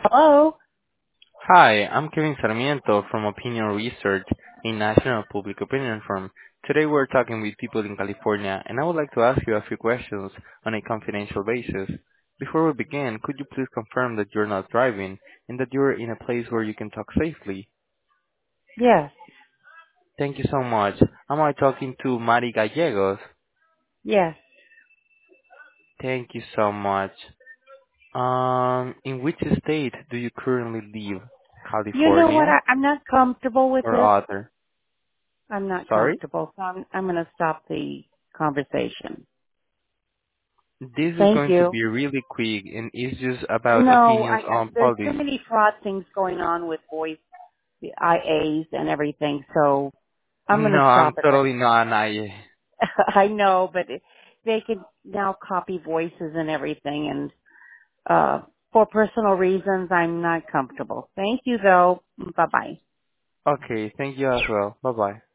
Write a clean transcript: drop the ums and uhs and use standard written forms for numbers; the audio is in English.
Hello? Hi, I'm Kevin Sarmiento from Opinion Research, a national public opinion firm. Today we're talking with people in California, and I would like to ask you a few questions on a confidential basis. Before we begin, could you please confirm that you're not driving and that you're in a place where you can talk safely? Yes, Thank you so much. Am I talking to Mari Gallegos? yes. Thank you so much. In which state do you currently live? You know what? California I'm not comfortable with or this. other? I'm not Sorry? comfortable, so I'm going to stop the conversation. This is Thank going to you. be really quick and it's just about No, opinions on there's too policy. many fraud things going on with voice, the IAs and everything, so I'm going No, to I'm stop it right totally not an IA. now. I know, but they can now copy voices and everything, and for personal reasons, I'm not comfortable. Thank you, though. Bye-bye. Okay, thank you as well. Bye bye.